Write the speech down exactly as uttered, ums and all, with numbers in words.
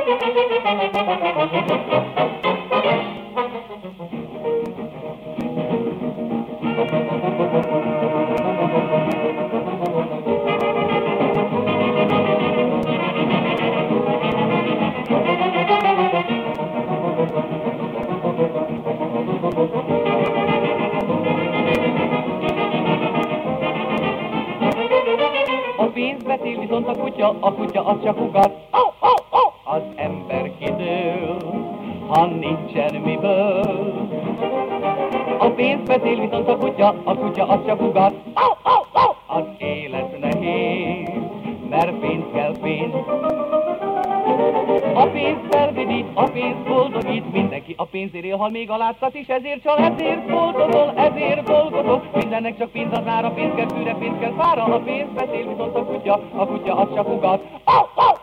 A pénzt beszél viszont a kutya, a kutya az csak ugat. Oh, oh, oh! Az ember kidől, ha nincsen miből. A pénzt beszél viszont a kutya, a kutya az csak ugat. Oh, oh, oh! Az élet nehéz, mert pénz kell pénz. A pénz felvidít, a pénz boldogít, mindenki a pénzért él, hal még a látszat is, ezért csal, ezért boldogol, ezért dolgozol. Mindennek csak pénz az ára, pénz kell fűre, pénz kell fára, a pénz beszél viszont a kutya, a kutya az csak ugat. Oh, oh!